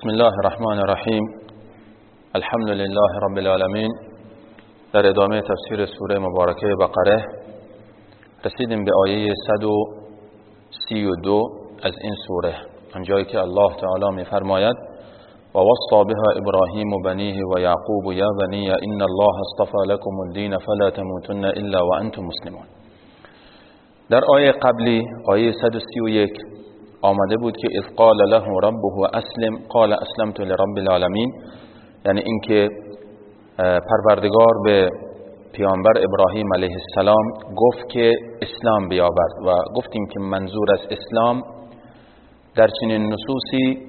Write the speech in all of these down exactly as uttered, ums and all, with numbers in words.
بسم الله الرحمن الرحیم. الحمد لله رب العالمین. در ادامه تفسیر سوره مبارکه بقره رسیدیم به آیه صد و سی و دو از این سوره، آنجایی که الله تعالی می‌فرماید و وصى بها ابراهیم بنیه و یعقوب یا بنی ان الله اصطفى لكم الدین فلا تموتن الا وانتم مسلمون. در آیه قبلی، آیه صد و سی و یک، آمده بود که اذ قال له ربه اسلم قال اسلمت لرب العالمین، یعنی اینکه پروردگار به پیامبر ابراهیم علیه السلام گفت که اسلام بیاورد و گفتیم که منظور از اسلام در چنین نصوصی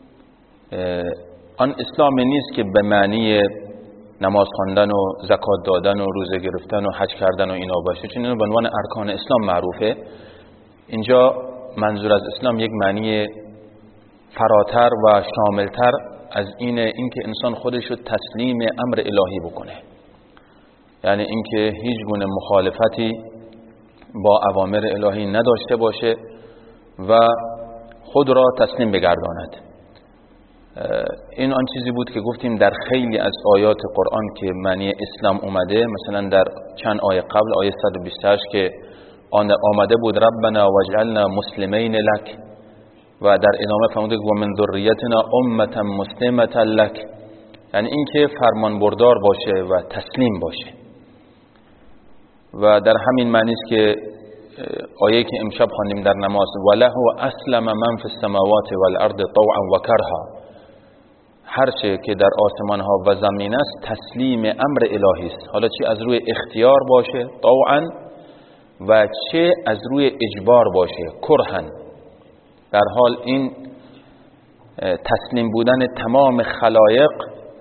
آن اسلام نیست که به معنی نماز خواندن و زکات دادن و روزه گرفتن و حج کردن و اینا باشه، چون اینو به عنوان ارکان اسلام معروفه. اینجا منظور از اسلام یک معنی فراتر و شاملتر از اینه، اینکه انسان خودش رو تسلیم امر الهی بکنه، یعنی اینکه هیچ گونه مخالفتی با اوامر الهی نداشته باشه و خود را تسلیم بگرداند. این آن چیزی بود که گفتیم در خیلی از آیات قرآن که معنی اسلام اومده، مثلا در چند آیه قبل، آیه صد و بیست و هشت که آن آمده بود ربنا واجعلنا مسلمین لک، و در ادامه فرموده و من ذریتنا امه مسلمه لک، یعنی اینکه فرمان بردار باشه و تسلیم باشه. و در همین معنی است که آیه که امشب خواندیم در نماز وله اسلم من فی السماوات والارض طوعا و کرها، هر چه که در آسمان ها و زمین است تسلیم امر الهی است، حالا چه از روی اختیار باشه طوعا و چه از روی اجبار باشه کرهن. در حال این تسلیم بودن تمام خلایق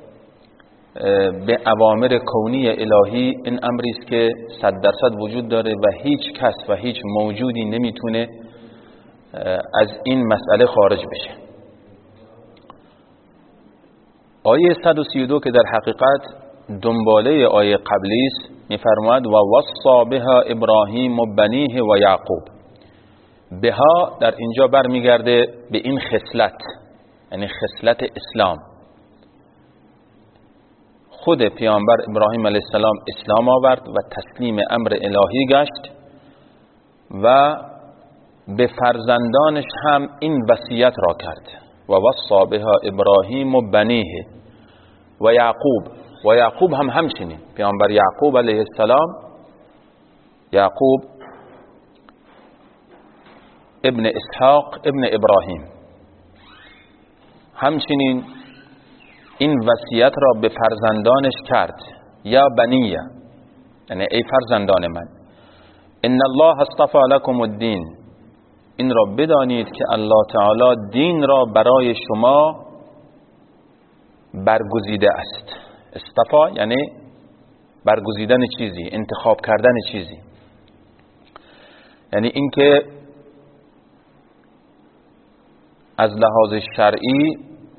به اوامر کونی الهی، این امری است که صد درصد وجود داره و هیچ کس و هیچ موجودی نمیتونه از این مسئله خارج بشه. آیه صد و سی و دو که در حقیقت دنباله آیه قبلی است می‌فرماید و وصى بها ابراهیم و بنیه و یعقوب. بها در اینجا برمیگرده به این خصلت، یعنی خصلت اسلام. خود پیامبر ابراهیم علیه السلام اسلام آورد و تسلیم امر الهی گشت و به فرزندانش هم این وصیت را کرد و وصى بها ابراهیم و بنیه و یعقوب. و یعقوب هم همچنین، پیامبر یعقوب علیه السلام، یعقوب ابن اسحاق ابن ابراهیم، همچنین این وصیت را به فرزندانش کرد یا بنیه، یعنی ای فرزندان من، ان الله اصطفى لكم الدین، این را بدانید که الله تعالی دین را برای شما برگزیده است. اصطفا یعنی برگزیدن چیزی، انتخاب کردن چیزی، یعنی اینکه از لحاظ شرعی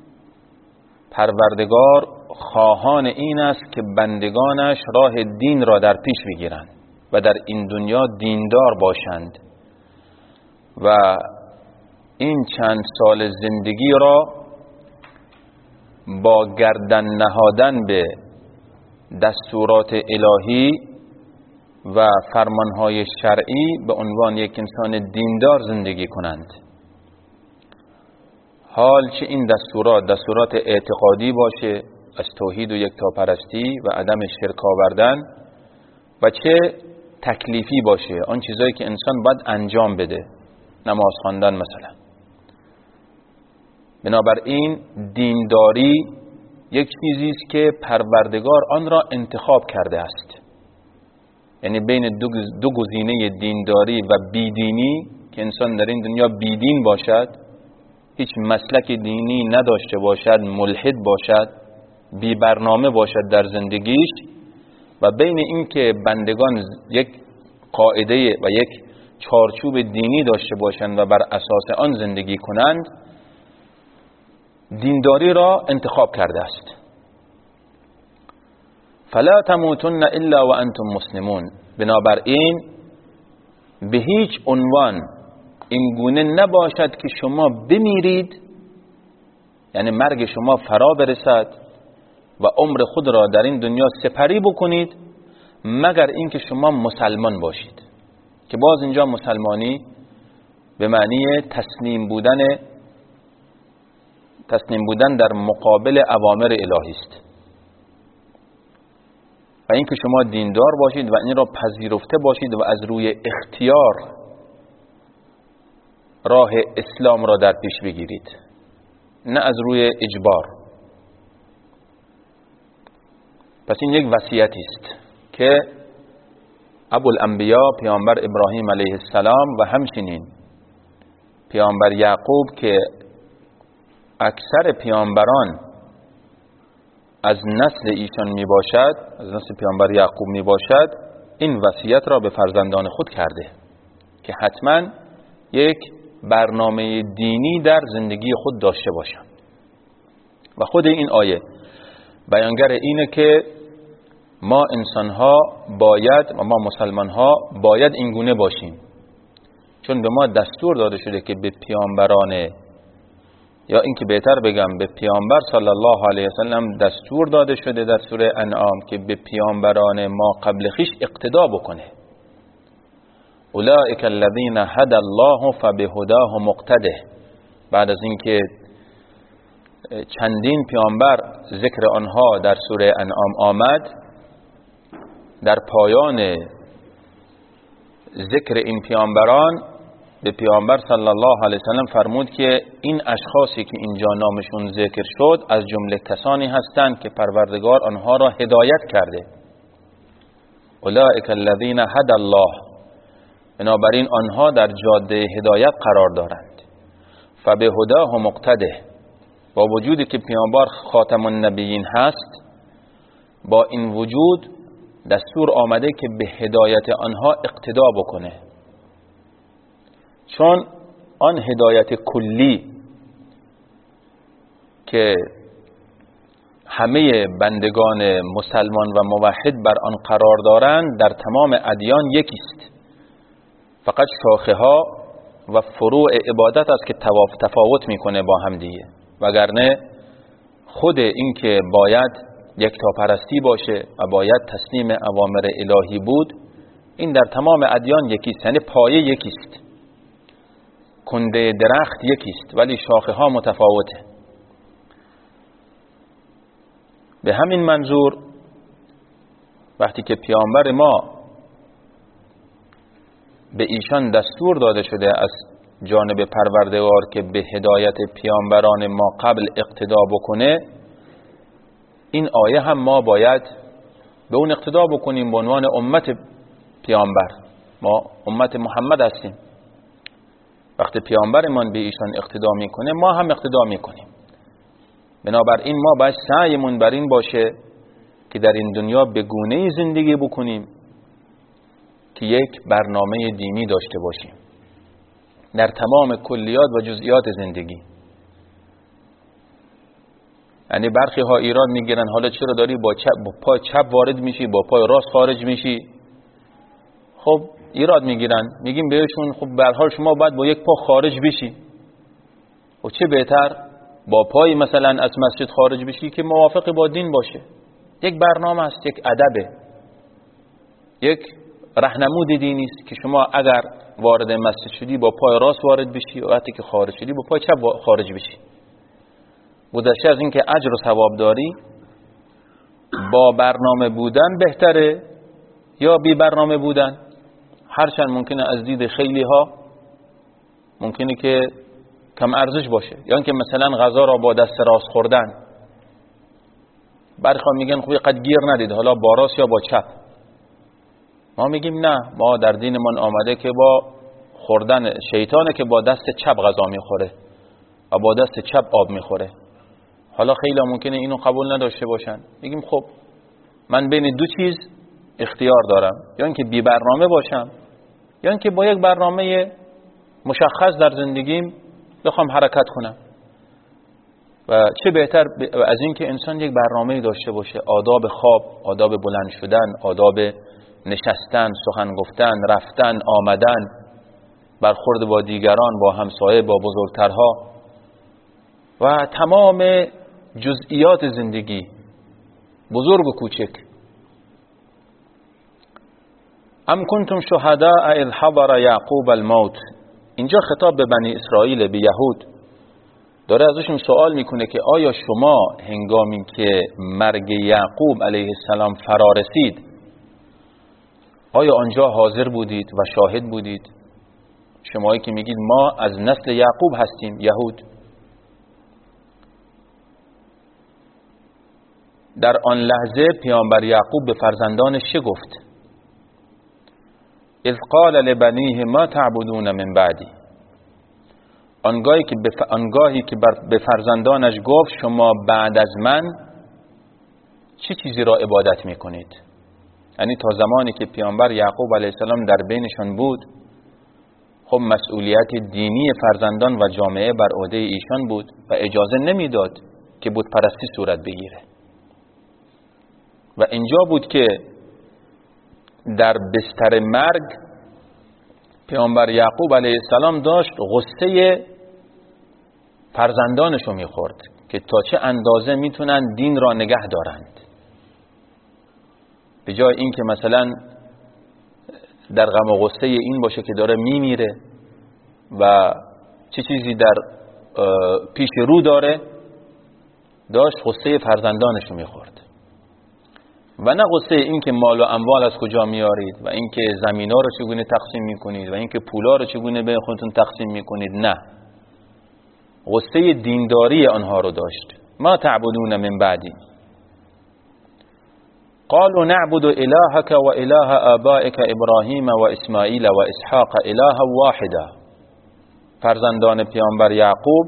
پروردگار خواهان این است که بندگانش راه دین را در پیش بگیرند و در این دنیا دیندار باشند و این چند سال زندگی را با گردن نهادن به دستورات الهی و فرمانهای شرعی به عنوان یک انسان دیندار زندگی کنند. حال چه این دستورات دستورات اعتقادی باشه از توحید و یکتاپرستی و عدم شرک آوردن، و چه تکلیفی باشه، آن چیزایی که انسان باید انجام بده، نماز خواندن مثلا. بنابراین دینداری یک چیزی است که پروردگار آن را انتخاب کرده است، یعنی بین دو, دو گزینه دینداری و بیدینی، که انسان در این دنیا بیدین باشد، هیچ مسلک دینی نداشته باشد، ملحد باشد، بی برنامه باشد در زندگیش، و بین این که بندگان یک قاعده و یک چارچوب دینی داشته باشند و بر اساس آن زندگی کنند، دینداری را انتخاب کرده است. فلا تموتن الا وانتم مسلمون، بنابراین به هیچ عنوان این گونه نباشد که شما بمیرید یعنی مرگ شما فرا برسد و عمر خود را در این دنیا سپری بکنید مگر اینکه شما مسلمان باشید، که باز اینجا مسلمانی به معنی تسلیم بودن تسلیم بودن در مقابل اوامر الهی است و اینکه شما دیندار باشید و این را پذیرفته باشید و از روی اختیار راه اسلام را در پیش بگیرید، نه از روی اجبار. پس این یک وصیتی است که ابوالانبیا پیامبر ابراهیم علیه السلام و همچنین پیامبر یعقوب که اکثر پیامبران از نسل ایشان می باشد، از نسل پیامبر یعقوب می باشد، این وصیت را به فرزندان خود کرده که حتما یک برنامه دینی در زندگی خود داشته باشند. و خود این آیه بیانگر اینه که ما انسانها باید و ما مسلمانها باید این گونه باشیم، چون به ما دستور داده شده که به پیامبران، یا اینکه بهتر بگم به پیامبر صلی الله علیه وسلم دستور داده شده در سوره انعام که به پیامبران ما قبل خیش اقتدا بکنه. اولئک الذین هدی الله فبهداه مقتده. بعد از اینکه چندین پیامبر ذکر آنها در سوره انعام آمد، در پایان ذکر این پیامبران به پیامبر صلی الله علیه وسلم فرمود که این اشخاصی که اینجا نامشون ذکر شد از جمله کسانی هستند که پروردگار آنها را هدایت کرده. اولئک الذین هدی الله، بنابراین آنها در جاده هدایت قرار دارند. فبهداه مقتده، با وجودی که پیامبر خاتم النبیین هست، با این وجود دستور آمده که به هدایت آنها اقتدا بکنه، چون آن هدایت کلی که همه بندگان مسلمان و موحد بر آن قرار دارند در تمام ادیان یکی است، فقط شاخه ها و فروع عبادت است که تفاوت میکنه با هم دیگه، وگرنه خود این که باید یکتاپرستی باشه و باید تسلیم اوامر الهی بود، این در تمام ادیان یکی است، یعنی پایه یکی است، کنده درخت یکی است ولی شاخه ها متفاوته. به همین منظور وقتی که پیامبر ما به ایشان دستور داده شده از جانب پروردگار که به هدایت پیامبران ما قبل اقتدا بکنه، این آیه هم ما باید به اون اقتدا بکنیم. به عنوان امت پیامبر، ما امت محمد هستیم، وقتی پیامبرمان به ایشان اقتدا میکنه ما هم اقتدا میکنیم. بنابراین ما باید سعیمون بر این باشه که در این دنیا به گونه‌ای زندگی بکنیم که یک برنامه دینی داشته باشیم در تمام کلیات و جزئیات زندگی. یعنی برخی ها ایراد میگیرن حالا چرا داری با, چپ با پای چپ وارد میشی با پای راست خارج میشی؟ خب ایراد میگیرن، میگیم بهشون خب به هر حال شما باید با یک پا خارج بشی. و چه بهتر با پای مثلا از مسجد خارج بشی که موافق با دین باشه. یک برنامه است، یک ادبه، یک راهنمود دینی است که شما اگر وارد مسجد شدی با پای راست وارد بشی و وقتی که خارج شدی با پای چپ خارج بشی. گذشته از اینکه اجر و ثواب داری، با برنامه بودن بهتره یا بی برنامه بودن؟ هرچند ممکنه از دید خیلی ها ممکنه که کم ارزش باشه، یا اینکه مثلا غذا را با دست راست خوردن. برخی میگن خب قد گیر ندید حالا با راست یا با چپ. ما میگیم نه، ما در دینمان آمده که با خوردن شیطانه که با دست چپ غذا میخوره و با دست چپ آب میخوره. حالا خیلی ممکنه اینو قبول نداشته باشن. میگیم خب من بین دو چیز اختیار دارم، یا اینکه بی برنامه باشم یا اینکه با یک برنامه مشخص در زندگیم بخوام حرکت کنم. و چه بهتر از این که انسان یک برنامه داشته باشه، آداب خواب، آداب بلند شدن، آداب نشستن، سخن گفتن، رفتن، آمدن، برخورد با دیگران، با همسایه، با بزرگترها. و تمام جزئیات زندگی، بزرگ و کوچک. ام کنتم شهداء اذ حضر یعقوب الموت. اینجا خطاب به بنی اسرائیل، به یهود، داره ازشون سوال میکنه که آیا شما هنگامی که مرگ یعقوب علیه السلام فرا رسید، آیا آنجا حاضر بودید و شاهد بودید؟ شمایی که میگید ما از نسل یعقوب هستیم، یهود. در آن لحظه پیامبر یعقوب به فرزندانش چه گفت؟ اذ قال لبنیه ما تعبدون من بعدی. آنگاهی که به آنگاهی که به فرزندانش گفت شما بعد از من چه چیزی را عبادت میکنید؟ یعنی تا زمانی که پیامبر یعقوب علیه السلام در بینشان بود، خب مسئولیت دینی فرزندان و جامعه بر عهده ایشان بود و اجازه نمیداد که بت پرستی صورت بگیره. و اینجا بود که در بستر مرگ پیامبر یعقوب علیه السلام داشت غصه فرزندانش رو میخورد که تا چه اندازه میتونن دین را نگه دارند، به جای این که مثلا در غم و غصه این باشه که داره میمیره و چه چیزی در پیش رو داره، داشت غصه فرزندانش رو میخورد و نه غصه این که مال و اموال از کجا میارید و این که زمینا رو چگونه تقسیم میکنید و این که پولا رو چگونه به خودتون تقسیم میکنید. نه، غصه دینداری آنها رو داشت. ما تعبدون من بعدی قالوا نعبد الهك و اله آبائك ابراهیم و اسماعیل و اسحاق اله واحدا. فرزندان پیامبر یعقوب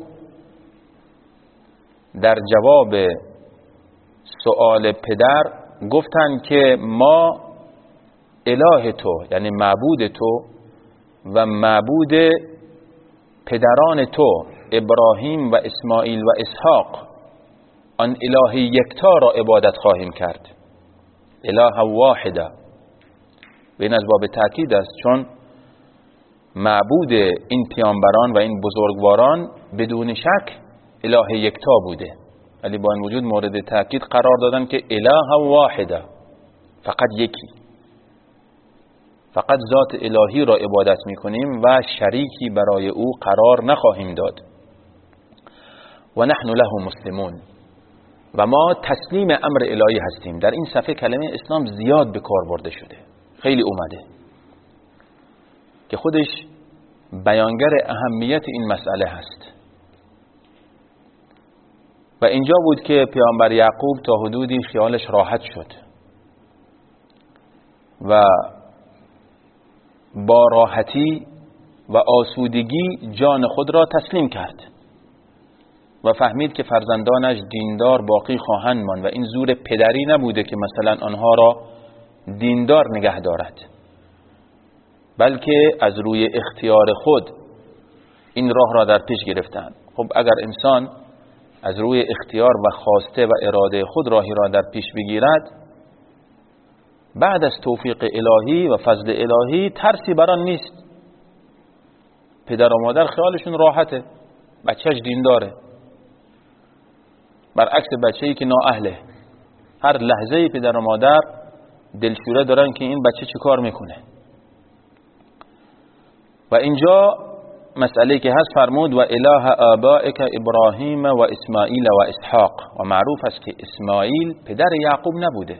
در جواب سؤال پدر گفتند که ما اله تو، یعنی معبود تو و معبود پدران تو ابراهیم و اسماعیل و اسحاق، آن اله یکتا را عبادت خواهیم کرد. اله واحده. و این از باب تأکید است، چون معبود این پیامبران و این بزرگواران بدون شک اله یکتا بوده، ولی با این وجود مورد تأکید قرار دادن که اله واحده، فقط یکی، فقط ذات الهی را عبادت میکنیم و شریکی برای او قرار نخواهیم داد. و نحن له مسلمون. و ما تسلیم امر الهی هستیم. در این صفحه کلمه اسلام زیاد به کار برده شده، خیلی اومده که خودش بیانگر اهمیت این مسئله هست. و اینجا بود که پیامبر یعقوب تا حدودی خیالش راحت شد و با راحتی و آسودگی جان خود را تسلیم کرد و فهمید که فرزندانش دیندار باقی خواهند ماند و این زور پدری نبوده که مثلا آنها را دیندار نگه دارد، بلکه از روی اختیار خود این راه را در پیش گرفتند. خب اگر انسان از روی اختیار و خواسته و اراده خود راهی را در پیش بگیرد، بعد از توفیق الهی و فضل الهی ترسی بران نیست. پدر و مادر خیالشون راحته، بچهش دینداره، برعکس بچه‌ای که نااهله. هر لحظه پدر و مادر دلشوره دارن که این بچه چی کار میکنه. و اینجا مسئله که هست فرمود و اله آبائک ابراهیم و اسماعیل و اسحاق. و معروف است که اسماعیل پدر یعقوب نبوده،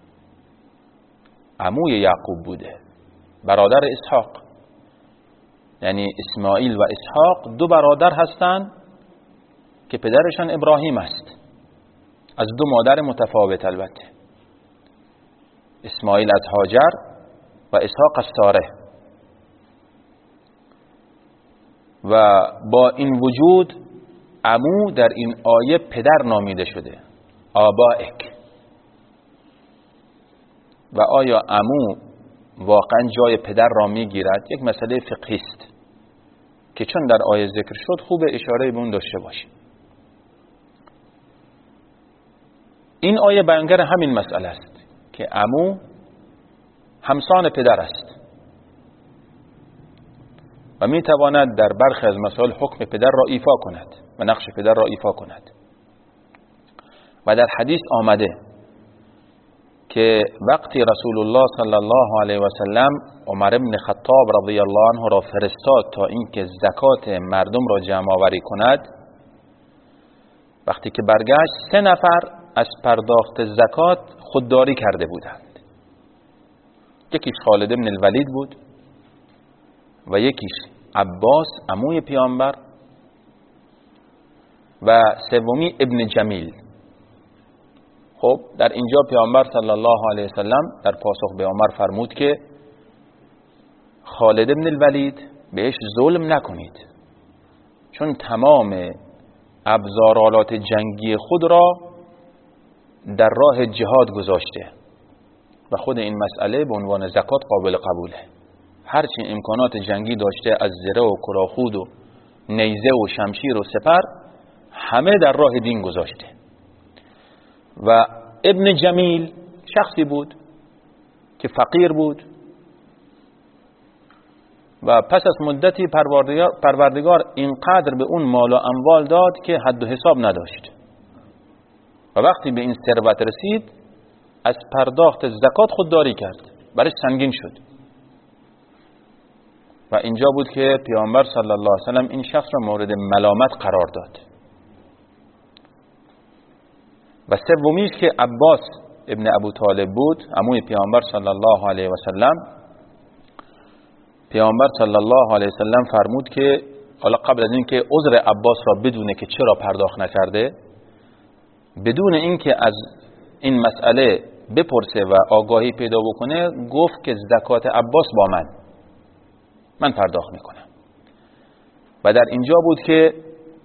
عموی یعقوب بوده، برادر اسحاق. یعنی اسماعیل و اسحاق دو برادر هستند که پدرشان ابراهیم است، از دو مادر متفاوت البته. اسماعیل از هاجر و اسحاق از ساره. و با این وجود عمو در این آیه پدر نامیده شده، آبائک. و آیا عمو واقعا جای پدر را میگیرد؟ یک مسئله فقهی است که چون در آیه ذکر شد خوب اشاره به اون داشته باشیم. این آیه بیانگر همین مسئله است که عمو همسان پدر است و می تواند در برخی از مسائل حکم پدر را ایفا کند و نقش پدر را ایفا کند. و در حدیث آمده که وقتی رسول الله صلی الله علیه و سلم عمر بن خطاب رضی الله عنه را فرستاد تا اینکه زکات مردم را جمع آوری کند، وقتی که برگشت سه نفر از پرداخت زکات خودداری کرده بودند. یکیش خالد بن الولید بود و یکیش عباس عموی پیامبر و سومی ابن جمیل. خب در اینجا پیامبر صلی الله علیه وسلم در پاسخ به عمر فرمود که خالد بن الولید بهش ظلم نکنید، چون تمام ابزارالات جنگی خود را در راه جهاد گذاشته و خود این مسئله به عنوان زکات قابل قبوله. هرچی امکانات جنگی داشته از زره و کلاهخود و نیزه و شمشیر و سپر همه در راه دین گذاشته. و ابن جمیل شخصی بود که فقیر بود و پس از مدتی پروردگار, پروردگار اینقدر به اون مال و اموال داد که حد و حساب نداشت و وقتی به این ثروت رسید از پرداخت زکات خودداری کرد، برش سنگین شد. و اینجا بود که پیامبر صلی الله علیه وسلم این شخص را مورد ملامت قرار داد. و سومیش که عباس ابن ابو طالب بود، عموی پیامبر صلی الله علیه و سلم، پیامبر صلی الله علیه و سلم فرمود که حالا قبل از اینکه عذر عباس را بدونه که چرا پرداخت نکرده، بدون اینکه از این مسئله بپرسه و آگاهی پیدا بکنه، گفت که زکات عباس با من من پرداخت میکنم. و در اینجا بود که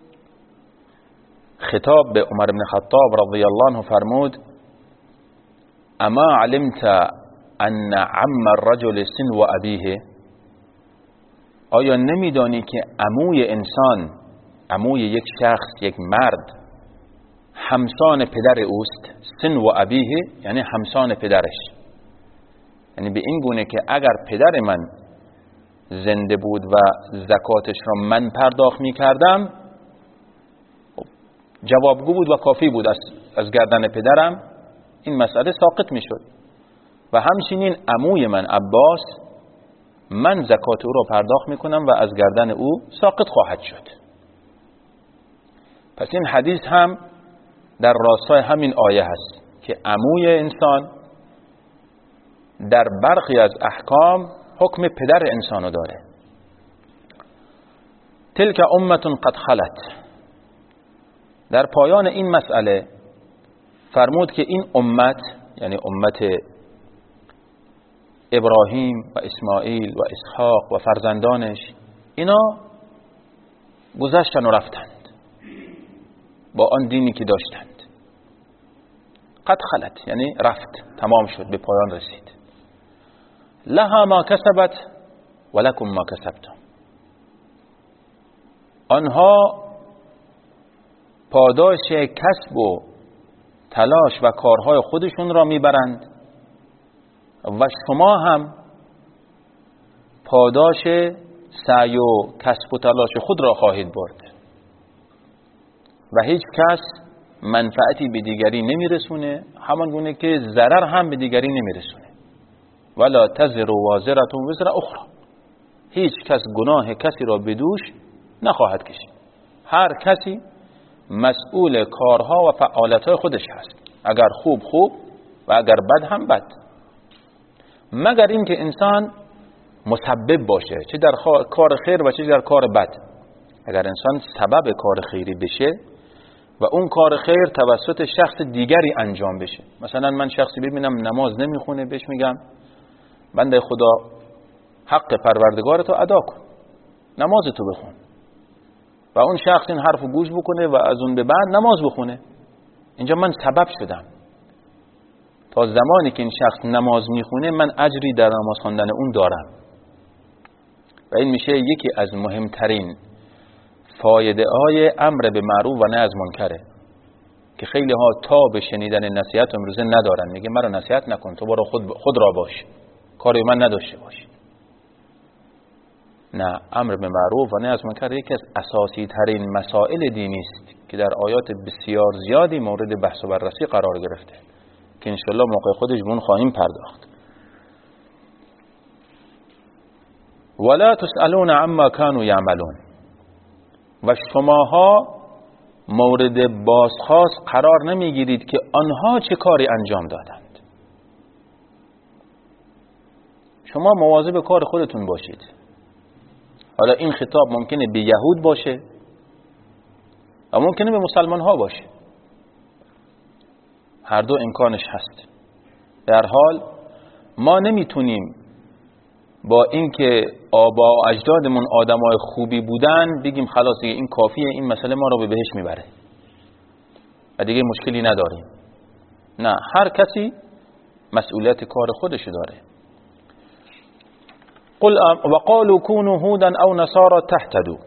خطاب به عمر بن خطاب رضی الله عنه فرمود اما علمت ان عم الرجل سن و ابیه، آیا نمیدانی که عموی انسان، عموی یک شخص، یک مرد، همسان پدر اوست؟ سن و ابیه یعنی همسان پدرش، یعنی به این گونه که اگر پدر من زنده بود و زکاتش را من پرداخت می کردم جوابگو بود و کافی بود از, از گردن پدرم، این مسئله ساقط می شد. و همچنین عموی من عباس، من زکات او را پرداخت می کنم و از گردن او ساقط خواهد شد. پس این حدیث هم در راستای همین آیه هست که عموی انسان در برخی از احکام حکم پدر انسانو داره. تلک امت قد خلت، در پایان این مسئله فرمود که این امت، یعنی امت ابراهیم و اسماعیل و اسحاق و فرزندانش، اینا گذشتن و رفتند با آن دینی که داشتند. قد خلت یعنی رفت، تمام شد، به پایان رسید. لها ما کسبت و لکم ما کسبتم، آنها پاداش کسب و تلاش و کارهای خودشون را میبرند و شما هم پاداش سعی و کسب و تلاش خود را خواهید برد و هیچ کس منفعتی به دیگری نمیرسونه، همان گونه که ضرر هم به دیگری نمیرسونه. ولا تزر وازرة وزر اخرى، هیچ کس گناه کسی را به دوش نخواهد کشید. هر کسی مسئول کارها و فعالیت‌های خودش هست، اگر خوب خوب و اگر بد هم بد، مگر اینکه انسان مسبب باشه، چه در کار خیر و چه در کار بد. اگر انسان سبب کار خیری بشه و اون کار خیر توسط شخص دیگری انجام بشه، مثلا من شخصی ببینم نماز نمیخونه، بهش میگم بنده خدا حق پروردگارتو ادا کن، نمازتو بخون، و اون شخص این حرفو گوش بکنه و از اون به بعد نماز بخونه، اینجا من سبب شدم. تا زمانی که این شخص نماز میخونه من اجری در نماز خواندن اون دارم و این میشه یکی از مهمترین فایده های امر به معروف و نهی از منکره که خیلی ها تا به شنیدن نصیحت امروزه ندارن. میگه مرا نصیحت نکن، تو برو خود, خود را باش، کاری من نداشته باش. نه، امر به معروف و نهی از منکر یکی از اساسی ترین مسائل دینی است که در آیات بسیار زیادی مورد بحث و بررسی قرار گرفته که انشالله موقع خودش به اون خواهیم پرداخت. ولا تسألون عما كانوا يعملون، و شماها مورد بازخواست قرار نمیگیرید که آنها چه کاری انجام دادند. شما مواظب کار خودتون باشید. حالا این خطاب ممکنه به یهود باشه و ممکنه به مسلمان ها باشه، هر دو امکانش هست. در حال ما نمیتونیم با اینکه آبا و اجدادمون آدمای خوبی بودن بگیم خلاص دیگه این کافیه، این مسئله ما رو به بهشت میبره و دیگه مشکلی نداریم. نه، هر کسی مسئولیت کار خودشو داره. قل و قالوا كونوا هودا او نصارى تهتدوا،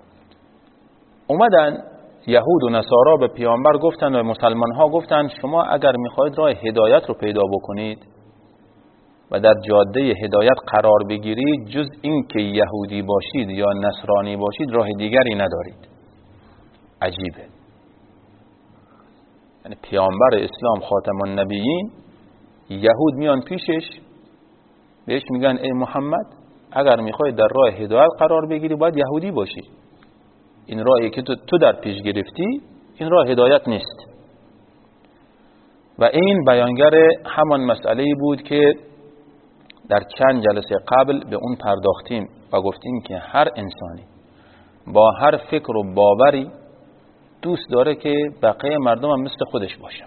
اومدن یهود و نصارا به پیامبر گفتن و مسلمان ها گفتن شما اگر میخواید راه هدایت رو پیدا بکنید و در جاده هدایت قرار بگیرید، جز این که یهودی باشید یا نصرانی باشید راه دیگری ندارید. عجیبه. یعنی پیامبر اسلام خاتم النبیین، یهود میان پیشش بهش میگن ای محمد اگر میخوای در راه هدایت قرار بگیری باید یهودی باشی، این راهی که تو, تو در پیش گرفتی این راه هدایت نیست. و این بیانگر همان مسئله بود که در چند جلسه قبل به اون پرداختیم و گفتیم که هر انسانی با هر فکر و باوری دوست داره که بقیه مردم هم مثل خودش باشن.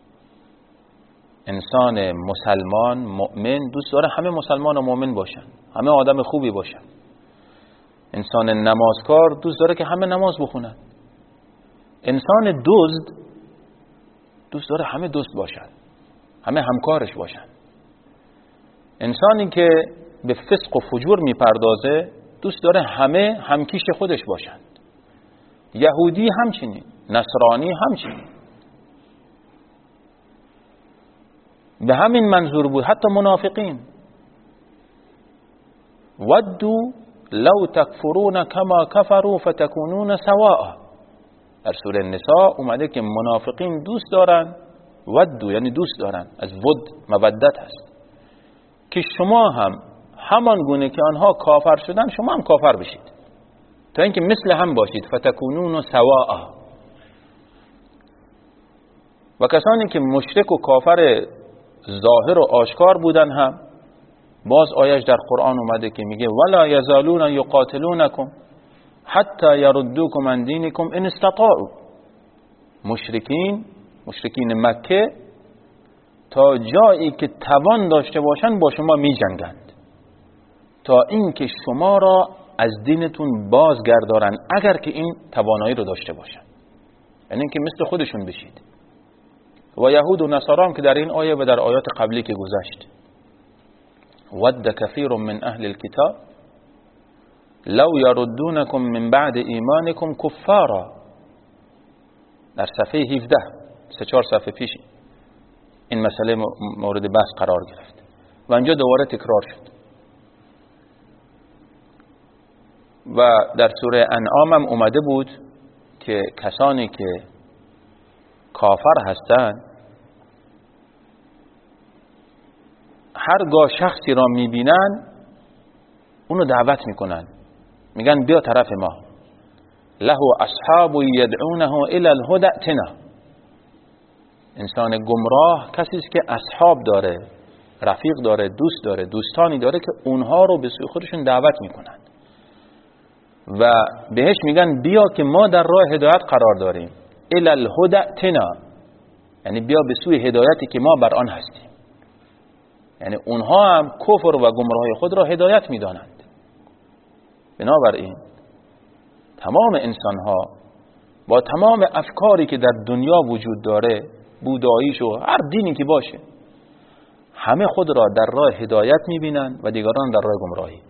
انسان مسلمان مؤمن دوست داره همه مسلمان و مؤمن باشن، همه آدم خوبی باشن. انسان نمازکار دوست داره که همه نماز بخونن. انسان دزد دوست داره همه دزد باشن، همه همکارش باشن. انسانی که به فسق و فجور میپردازه دوست داره همه همکیش خودش باشن. یهودی همچنین، نصرانی همچنین. به همین منظور بود حتی منافقین ودو لو تکفرون کما کفروا فتکونون سواء. در سوره نساء اومده که منافقین دوست دارن، ودو یعنی دوست دارن، از ود مودت هست، که شما هم همان گونه که آنها کافر شدن شما هم کافر بشید تا اینکه مثل هم باشید. فتکونون سواء. و کسانی که مشرک و کافر ظاهر و آشکار بودن هم باز آیش در قرآن اومده که میگه ولا یزالون یقاتلونکم حتی یردوکم عن دینکم ان استطاعوا. مشرکین مشرکین مکه تا جایی که توان داشته باشن با شما می جنگند تا اینکه شما را از دینتون بازگردارن، اگر که این توانایی رو داشته باشن، یعنی اینکه مثل خودشون بشید. و یهود و نصارا هم که در این آیه و در آیات قبلی که گذشت، ود کثیر من اهل الكتاب لو یردونکم من بعد ایمانکم کفارا، در صفحه هفده، سه چهار صفحه پیش این مسئله مورد بحث قرار گرفت و اینجا دوباره تکرار شد. و در سوره انعام هم اومده بود که کسانی که کافر هستند هرگاه شخصی را میبینن اونو دعوت میکنن، میگن بیا طرف ما. له اصحاب یدعونه الی الهدى ائتنا. انسان گمراه کسی است که اصحاب داره، رفیق داره، دوست داره، دوستانی داره که اونها رو به سوی خودشون دعوت میکنن و بهش میگن بیا که ما در راه هدایت قرار داریم. الی الهدى ائتنا یعنی بیا به سوی هدایتی که ما بر آن هستیم. یعنی اونها هم کفر و گمراهی خود را هدایت میدانند. بنابراین تمام انسانها با تمام افکاری که در دنیا وجود داره، بوداییش و هر دینی که باشه، همه خود را در راه هدایت میبینند و دیگران در راه گمراهی.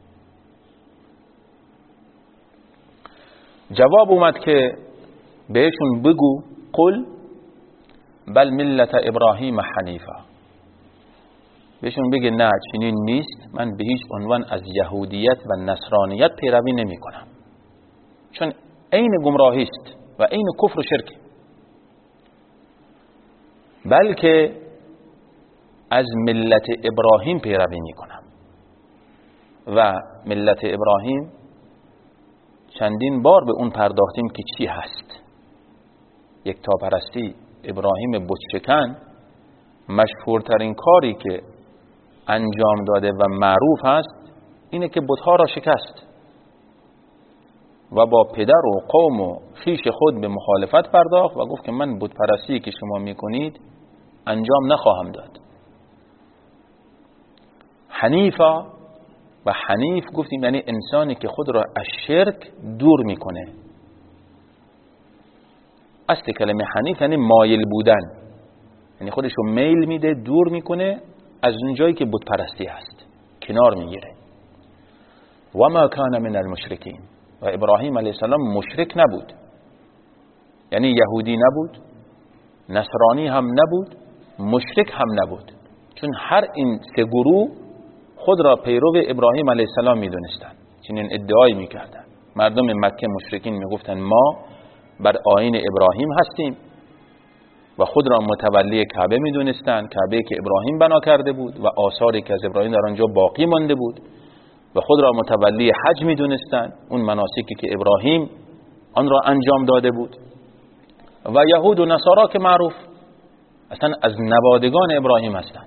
جواب اومد که بهشون بگو قل بل ملت ابراهیم حنیفا. بهشون بگه نه چنین نیست، من به هیچ عنوان از یهودیت و نصرانیت پیروی نمی کنم، چون عین گمراهی است و عین کفر و شرک، بلکه از ملت ابراهیم پیروی می کنم. و ملت ابراهیم چندین بار به اون پرداختیم که چی هست. یکتاپرستی، ابراهیم بتشکن، مشهورترین کاری که انجام داده و معروف هست اینه که بت‌ها را شکست و با پدر و قوم و خویش خود به مخالفت پرداخت و گفت که من بت‌پرستی که شما میکنید انجام نخواهم داد. حنیفا و حنیف گفتیم یعنی انسانی که خود را از شرک دور میکنه. اصل کلمه حنیف یعنی مایل بودن، یعنی خودش رو میل میده، دور میکنه از اون جایی که بت پرستی هست، کنار میگیره. و ما کان من المشرکین، و ابراهیم علیه السلام مشرک نبود، یعنی یهودی نبود، نصرانی هم نبود، مشرک هم نبود، چون هر این سه گروه خود را پیرو ابراهیم علیه السلام میدونستند، چنین ادعایی میکردند. مردم مکه مشرکین میگفتند ما بر آیین ابراهیم هستیم و خود را متولی کعبه میدونستند، کعبه که ابراهیم بنا کرده بود و آثاری که از ابراهیم در آنجا باقی مانده بود، و خود را متولی حج میدونستند، اون مناسکی که ابراهیم آن را انجام داده بود. و یهود و نصارا که معروف اصلا از نوادگان ابراهیم هستند،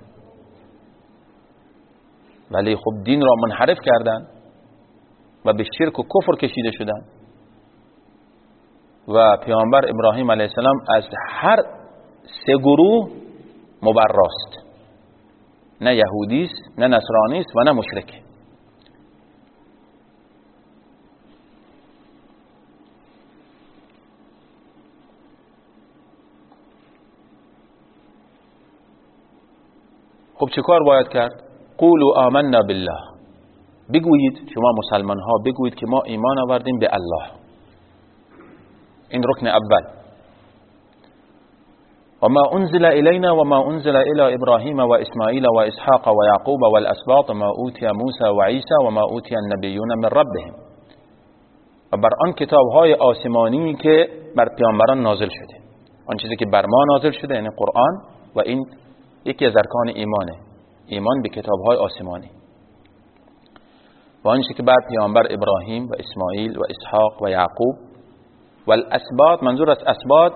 ولی خب دین را منحرف کردند و به شرک و کفر کشیده شدند. و پیامبر ابراهیم علیه السلام از هر سه گروه مبراست، نه یهودی است، نه نصرانی است و نه مشرک. خب چه کار باید کرد؟ قولوا آمنا بالله، بگویید شما مسلمان ها بگویید که ما ایمان آوردیم به الله. این رکن اول. و ما انزل الینا و ما انزل الی ابراهیم و اسماعیل و اسحاق و یعقوب و الاسباط ما اوتی موسی و عیسی و ما اوتی النبیون من ربهم، و بر آن کتاب های آسمانی که بر پیامبران نازل شده، آن چیزی که بر ما نازل شده یعنی قرآن، و این یکی از ارکان ایمانه، ایمان به کتاب های آسمانی، و آنچه که بر پیامبر ابراهیم و اسماعیل و اسحاق و یعقوب و الاسباط، منظور از اسباط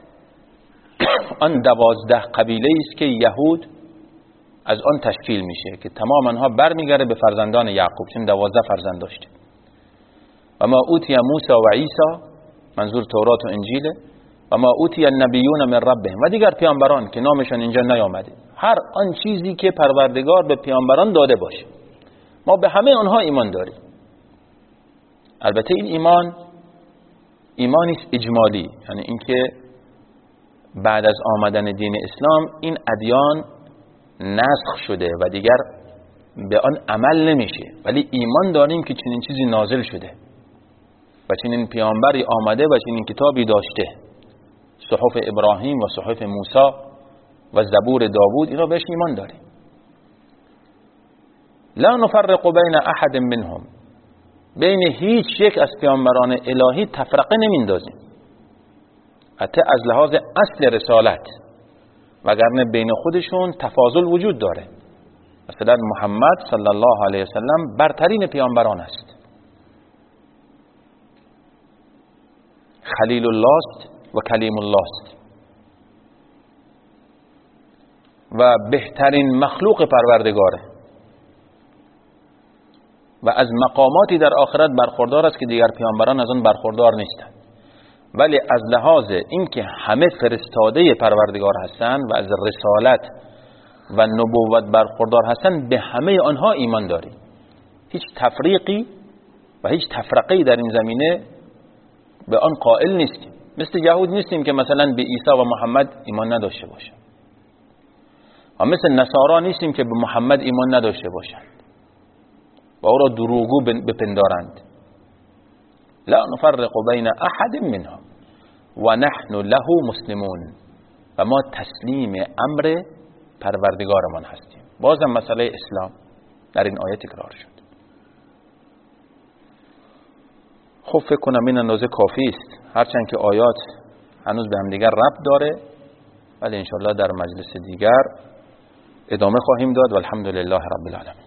آن دوازده قبیله است که یهود از آن تشکیل میشه، که تمام آنها برمیگرده به فرزندان یعقوب، چون دوازده فرزند داشته. و ما اوتی موسی و عیسی، منظور تورات و انجیل، و ما اوتی النبیون من ربهم، و دیگر پیامبران که نامشان اینجا نیامده، هر آن چیزی که پروردگار به پیامبران داده باشه ما به همه آنها ایمان داریم. البته این ایمان ایمانی است اجمالی، یعنی اینکه بعد از آمدن دین اسلام این ادیان نسخ شده و دیگر به آن عمل نمیشه، ولی ایمان داریم که چنین چیزی نازل شده و چنین پیامبری آمده و چنین کتابی داشته، صحف ابراهیم و صحف موسی و زبور داوود، اینا بهش ایمان داریم. لا نفرق بین احد منهم، بین هیچ یک از پیامبران الهی تفرقه نمیندازیم، حتی از لحاظ اصل رسالت، وگرنه بین خودشون تفاضل وجود داره. مثلا محمد صلی الله علیه وسلم برترین پیامبران است، خلیل الله است و کلیم الله است و بهترین مخلوق پروردگاره و از مقاماتی در آخرت برخوردار است که دیگر پیامبران از آن برخوردار نیستند. ولی از لحاظ اینکه همه فرستاده پروردگار هستند و از رسالت و نبوت برخوردار هستند، به همه آنها ایمان داریم. هیچ تفریقی و هیچ تفرقه‌ای در این زمینه به آن قائل نیستیم. مثل یهود نیستیم که مثلا به عیسی و محمد ایمان نداشته باشند، و مثل نصارا نیستیم که به محمد ایمان نداشته باشند و او را دروغگو بپندارند. لا نفرق بین احد منهم و نحن له مسلمون، و ما تسلیم امر پروردگارمان هستیم. بازم مسئله اسلام در این آیه تکرار شد. خب فکر کنم این اندازه کافی است، هرچند که آیات هنوز به هم دیگر ربط داره، ولی انشاءالله در مجلس دیگر ادامه خواهیم داد و الحمدلله رب العالمین.